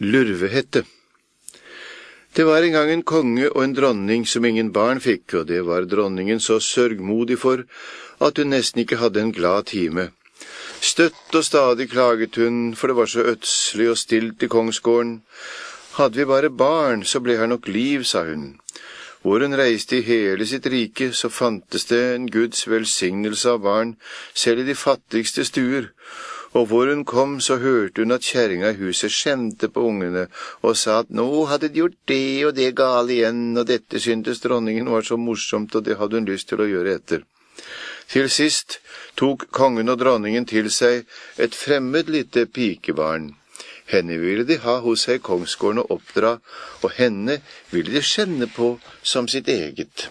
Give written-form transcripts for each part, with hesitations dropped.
Lurvehette. Det var en gang en konge og en dronning som ingen barn fikk, og det var dronningen så sørgmodig for at hun nesten ikke hadde en glad time. Støtt og stadig klaget hun, for det var så ødselig og stilt i kongsgården. Hadde vi bare barn, så ble her nok liv, sa hun. Hvor hun reiste i hele sitt rike, så fantes det en Guds velsignelse av barn, selv i de fattigste stuer. Og hvor hun kom, så hørte hun at kjerringa i huset skjemte på ungene, og sa at nå hadde de gjort det og det gale igjen, og dette syntes dronningen var så morsomt, og det hadde hun lyst til å gjøre etter. Til sist tok kongen og dronningen til seg et fremmed lite pikebarn. Henne ville de ha hos seg i kongsgården og oppdra, og henne ville de skjenne på som sitt eget.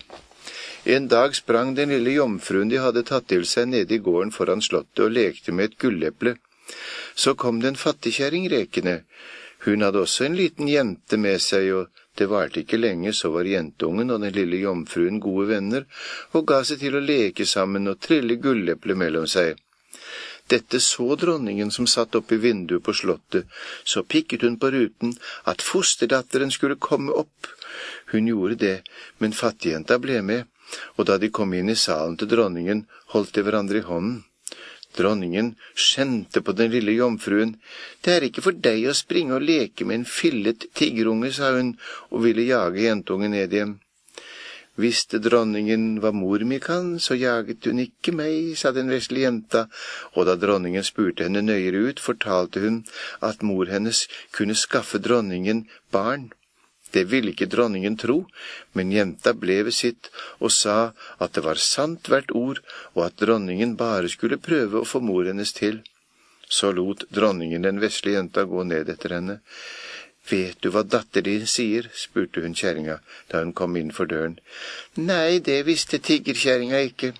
En dag sprang den lille jomfruen de hadde tatt til seg nede i gården foran slottet og lekte med et gulleple. Så kom det en fattigkjerring rekende. Hun hadde også en liten jente med seg, og det varte ikke lenge, så var jentungen og den lille jomfruen gode venner, og ga seg til å leke sammen og trille gulleple mellom seg. Dette så dronningen som satt oppe i vinduet på slottet, så pikket hun på ruten at fosterdatteren skulle komme opp. Hun gjorde det, men fattigjenta ble med, og da de kom inn i salen til dronningen, holdt de hverandre i hånden. Dronningen skjente på den lille jomfruen. Det er ikke for deg å springe og leke med en fillet tiggerunge, sa hun, og ville jage jentungen ned hjem. Visste dronningen hva mor mi kan, så jaget hun ikke meg, sa den vesle jenta, og da dronningen spurte henne nøyere ut, fortalte hun at mor hennes kunne skaffe dronningen barn. Det ville ikke dronningen tro, men jenta ble ved sitt og sa at det var sant hvert ord, og at dronningen bare skulle prøve å få mor hennes til. Så lot dronningen den vesle jenta gå ned etter henne. Vet du hva datter din sier? Spurte hun kjerringa da hun kom inn for døren. Nei, det visste tiggerkjerringa ikke.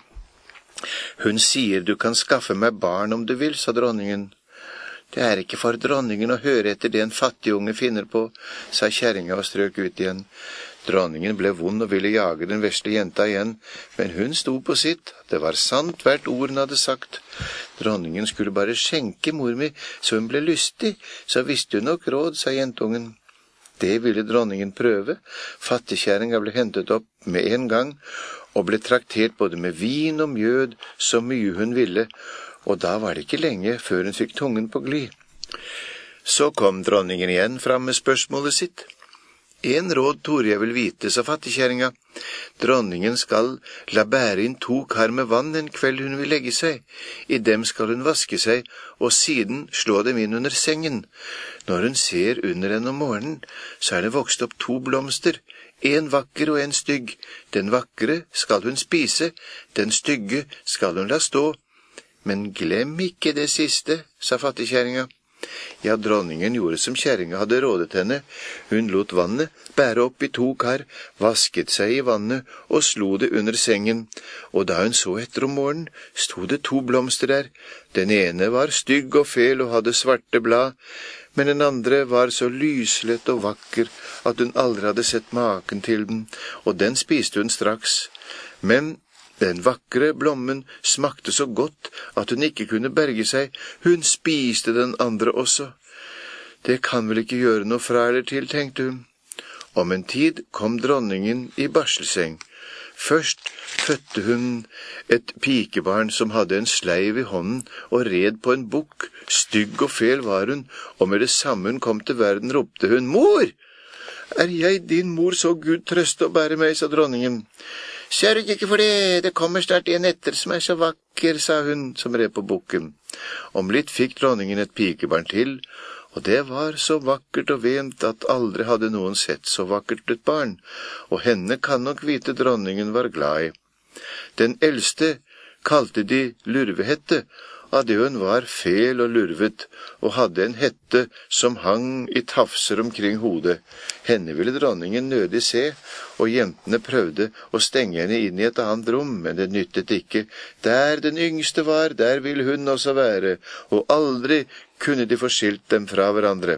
Hun sier du kan skaffe meg barn om du vil, sa dronningen. Det er ikke for dronningen å høre etter det en fattig unge finner på, sa kjerringa og strøk ut igjen. Dronningen ble vond og ville jage den vesle jenta igjen, men hun sto på sitt. Det var sant hvert ord hun hadde sagt. Dronningen skulle bare skjenke mor mi, så hun ble lystig, så visste hun nok råd, sa jentungen. Det ville dronningen prøve. Fattigkjerringa ble hentet opp med en gang, og ble traktert både med vin og mjød, så mye hun ville, og da var det ikke lenge før hun fikk tungen på glid. Så kom dronningen igjen fram med spørsmålet sitt. En råd torde jeg vil vite, sa fattigkjerringa. Dronningen skal la bære inn 2 kar med vann en kveld hun vil legge seg. I dem skal hun vaske seg, og siden slå dem inn under sengen. Når hun ser under henne om morgenen, så er det vokst opp 2 blomster, en vakker og en stygg. Den vakre skal hun spise, den stygge skal hun la stå. Men glem ikke det siste, sa fattigkjerringa. Ja, dronningen gjorde som kjerringa hadde rådet henne. Hun lot vannet bære opp i 2 kar, vasket seg i vannet og slo det under sengen. Og da hun så etter om morgenen, sto det 2 blomster der. Den ene var stygg og fel og hadde svarte blad, men den andre var så lyslett og vakker at hun aldri hadde sett maken til den, og den spiste hun straks. Men den vakre blommen smakte så godt at hun ikke kunne berge seg. Hun spiste den andre også. Det kan vel ikke gjøre noe fra eller til, tenkte hun. Om en tid kom dronningen i barselseng. Først fødte hun et pikebarn som hadde en sleiv i hånden og red på en bukk. Stygg og fel var hun, og med det samme hun kom til verden ropte hun, «Mor! Er jeg din mor, så Gud trøste og bære meg», sa dronningen. «Sørg ikke for det, det kommer snart en etter som er så vakker», sa hun som red på bukken. Om litt fikk dronningen et pikebarn til, og det var så vakkert og vent at aldri hadde noen sett så vakkert et barn, og henne kan nok vite dronningen var glad i. Den eldste kalte de Lurvehette, av det hun var fel og lurvet, og hadde en hette som hang i tafser omkring hodet. Henne ville dronningen nødig se, og jentene prøvde å stenge henne inn i et annet rom, men det nyttet ikke. Der den yngste var, der ville hun også være, og aldri kunne de få skilt dem fra hverandre.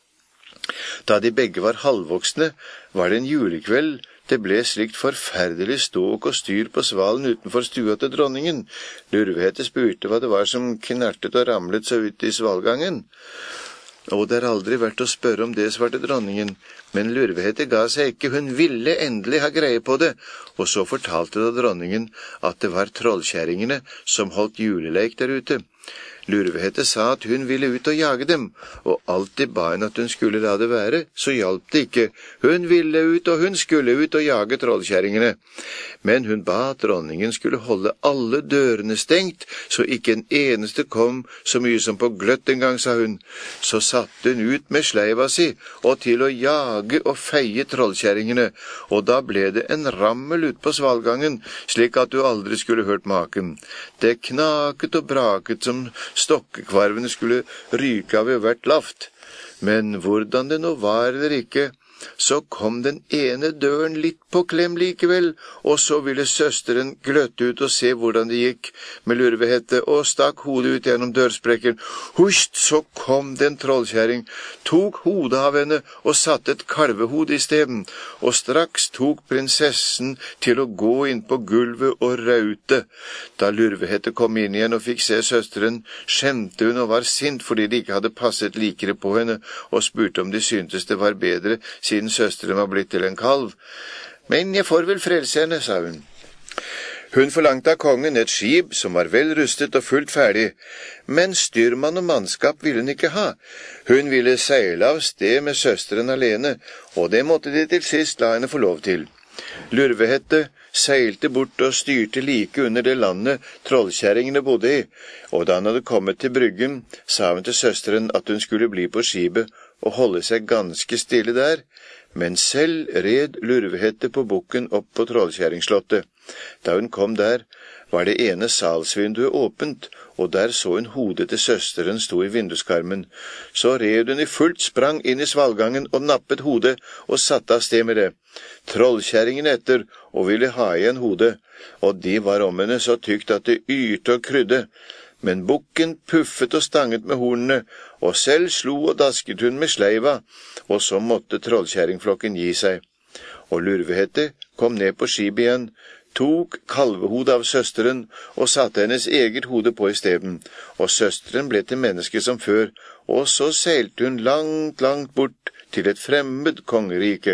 Da de begge var halvvoksne, var det en julekveld. Det ble slikt forferdelig ståk og styr på svalen utenfor stua til dronningen. Lurvehette spurte hva det var som knertet og ramlet så ut i svalgangen. Og det er aldri verdt å spørre om det, svarte dronningen, men Lurvehette ga seg ikke, hun ville endelig ha greie på det, og så fortalte da dronningen at det var trollkjerringene som holdt juleleik der ute. Lurvehette sa at hun ville ut og jage dem, og alltid ba hun at hun skulle la det være, så hjalp det ikke. Hun ville ut, og hun skulle ut og jage trollkjerringene. Men hun ba at dronningen skulle holde alle dørene stengt, så ikke en eneste kom så mye som på gløtt en gang, sa hun. Så satte hun ut med sleiva si, og til å jage og feie trollkjerringene, og da ble det en rammel ut på svalgangen, slik at du aldri skulle hørt maken. Det knaket og braket som stokkekvarvene skulle ryke av i hvert laft. Men hvordan det nå var eller ikke, så kom den ene døren litt på klem likevel, og så ville søsteren gløtte ut og se hvordan det gikk med Lurvehette, og stakk hodet ut gjennom dørsprekken. Husht, så kom det en trollkjerring, tok hodet av henne og satte et kalvehode i stedet, og straks tok prinsessen til å gå inn på gulvet og raute. Da Lurvehette kom inn igjen og fikk se søsteren, skjemte hun og var sint fordi de ikke hadde passet likere på henne, og spurte om de syntes det var bedre siden søsteren var blitt til en kalv. Men jeg får vel frelse henne, sa hun. Hun forlangte av kongen et skip som var vel rustet og fullt ferdig, men styrmann og mannskap ville hun ikke ha. Hun ville seile av sted med søsteren alene, og det måtte de til sist la henne få lov til. Lurvehette seilte bort og styrte like under det landet trollkjerringene bodde i, og da han hadde kommet til bryggen, sa hun til søsteren at hun skulle bli på skipet og holde seg ganske stille der, men selv red Lurvehette på bukken opp på trollkjerringslottet. Da hun kom der, var det ene salsvinduet åpent, og der så hun hodet til søsteren sto i vinduskarmen. Så red hun i fullt sprang inn i svalgangen og nappet hodet og satte av sted med det. Trollkjerringen etter og ville ha igjen hodet, og de var om henne så tykt at det yrte og krydde. Men bukken puffet og stanget med hornene, og selv slo og dasket hun med sleiva, og så måtte trollkjerringflokken gi seg. Og Lurvehette kom ned på skipet igjen, tok kalvehodet av søsteren og satte hennes eget hode på i stedet, og søsteren ble til menneske som før, og så seilte hun langt, langt bort til et fremmed kongerike.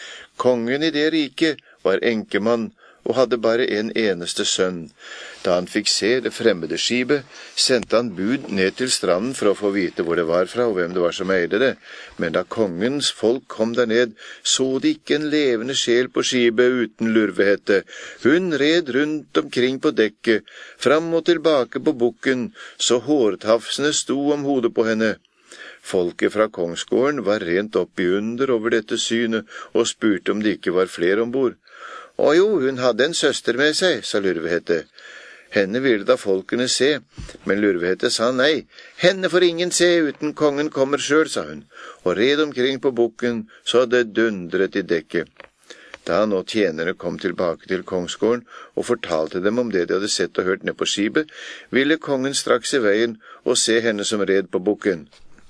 Kongen i det riket var enkemann, og hadde bare en eneste sønn. Da han fikk se det fremmede skipet, sendte han bud ned til stranden for å få vite hvor det var fra og hvem det var som eide det. Men da kongens folk kom der ned, så de ikke en levende sjel på skipet uten Lurvehette. Hun red rundt omkring på dekket, fram og tilbake på bukken, så hårtafsene sto om hodet på henne. Folket fra kongsgården var rent opp i under over dette synet, og spurte om det ikke var flere ombord. «Å jo, hun hadde en søster med seg», sa Lurvehette. Henne ville da folkene se, men Lurvehette sa nei. «Henne får ingen se uten kongen kommer selv», sa hun, og red omkring på bukken, så det dundret i dekket. Da nå tjenerne kom tilbake til kongsgården og fortalte dem om det de hadde sett og hørt ned på skipet, ville kongen straks i veien og se henne som red på bukken.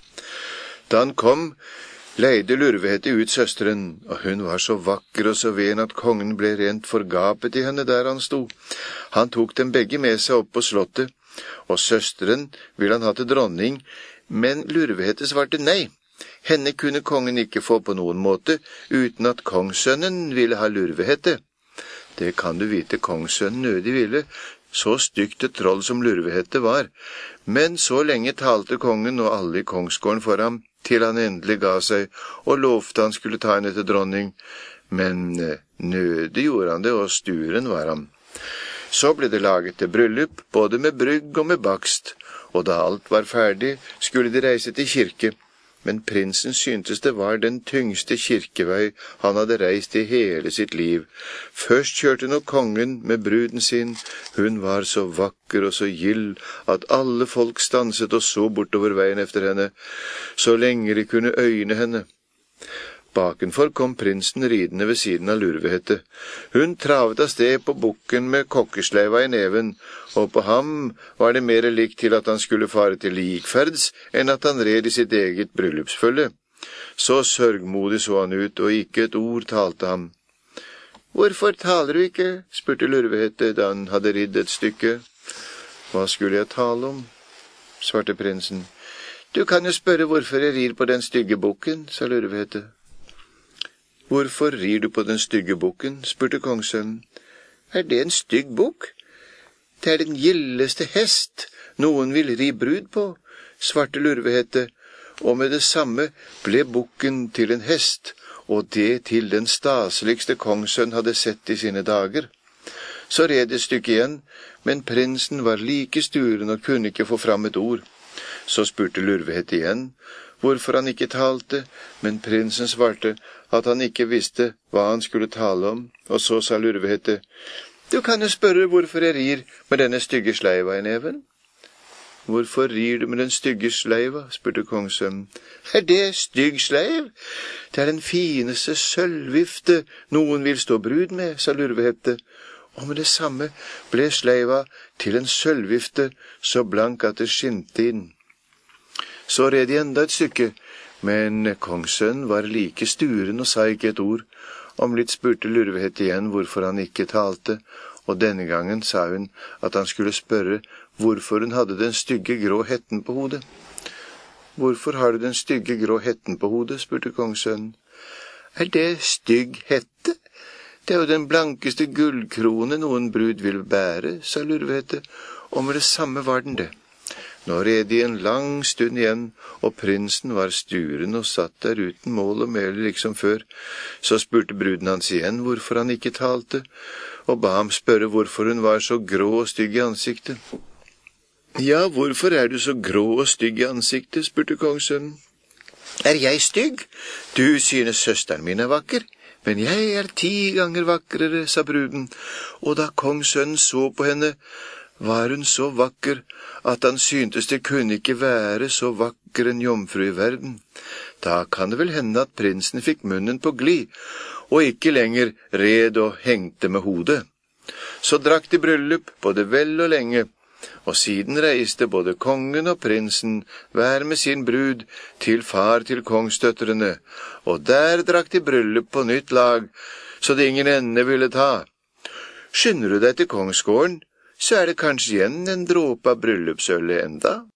Da han kom, leide Lurvehette ut søsteren, og hun var så vakker og så ven at kongen ble rent forgapet i henne der han sto. Han tok dem begge med seg opp på slottet, og søsteren ville han ha til dronning, men Lurvehette svarte nei. Henne kunne kongen ikke få på noen måte, uten at kongssønnen ville ha Lurvehette. Det kan du vite kongssønnen nødig ville, så stygt et troll som Lurvehette var. Men så lenge talte kongen og alle i kongsgården for ham, til han endelig ga seg, og lovte han skulle ta henne til dronning. Men nødig gjorde han det, og sturen var han. Så ble det laget til bryllup, både med brygg og med bakst, og da alt var ferdig, skulle de reise til kirke. Men prinsen syntes det var den tyngste kirkevei han hadde reist i hele sitt liv. Først kjørte nå kongen med bruden sin. Hun var så vakker og så gild at alle folk stanset og så bortover veien efter henne, så lenge de kunne øyne henne. Bakenfor kom prinsen ridende ved siden av Lurvehette. Hun travet av sted på bukken med kokkesleiva i neven, og på ham var det mer likt til at han skulle fare til likferds enn at han red i sitt eget bryllupsfølge. Så sørgmodig så han ut, og ikke et ord talte ham. «Hvorfor taler du ikke?» spurte Lurvehette da han hadde ridd et stykke. «Hva skulle jeg tale om?» svarte prinsen. Du kan jo spørre hvorfor jeg rir på den stygge bukken, sa Lurvehette. Hvorfor rir du på den stygge bukken, spurte kongssønnen. Er det en stygg bukk? Det er den gildeste hest noen vil ri brud på, svarte Lurvehette, og med det samme ble bukken til en hest, og det til den staseligste kongssønn hadde sett i sine dager. Så red et stykke igjen, men prinsen var like sturen og kunne ikke få fram et ord. Så spurte Lurvehette igjen hvorfor han ikke talte, men prinsen svarte at han ikke visste hva han skulle tale om, og så sa Lurvehette, du kan jo spørre hvorfor jeg rir med denne stygge sleiva i neven. Hvorfor rir du med den stygge sleiva, spurte kongssønnen. Er det stygg sleiv? Det er den fineste sølvvifte noen vil stå brud med, sa Lurvehette, og med det samme ble sleiva til en sølvvifte så blank at det skinte inn. Så red de enda et stykke, men kongssønnen var like sturen og sa ikke et ord. Om litt spurte Lurvehette igjen hvorfor han ikke talte, og denne gangen sa hun at han skulle spørre hvorfor hun hadde den stygge grå hetten på hodet. Hvorfor har du den stygge grå hetten på hodet, spurte kongssønnen. Er det stygg hette? Det er jo den blankeste gullkrone noen brud vil bære, sa Lurvehette, og med det samme var den det. Nå red de en lang stund igjen, og prinsen var sturen og satt der uten mål og mel liksom før. Så spurte bruden hans igjen hvorfor han ikke talte, og ba ham spørre hvorfor hun var så grå og stygg i ansiktet. Ja, hvorfor er du så grå og stygg i ansiktet, spurte kongssønnen. Er jeg stygg? Du synes søsteren min er vakker, men jeg er 10 ganger vakrere, sa bruden, og da kongssønnen så på henne, var hun så vakker at han syntes det kunne ikke være så vakker en jomfru i verden. Da kan det vel hende at prinsen fikk munnen på glid, og ikke lenger red og hengte med hodet. Så drakk de bryllup både vel og lenge, og siden reiste både kongen og prinsen hver med sin brud til far til kongsdøtrene, og der drakk de bryllup på nytt lag, så det ingen ende ville ta. Skynder du deg til kongsgården, så er det kanskje igjen en dråpe av bryllupsølet enda.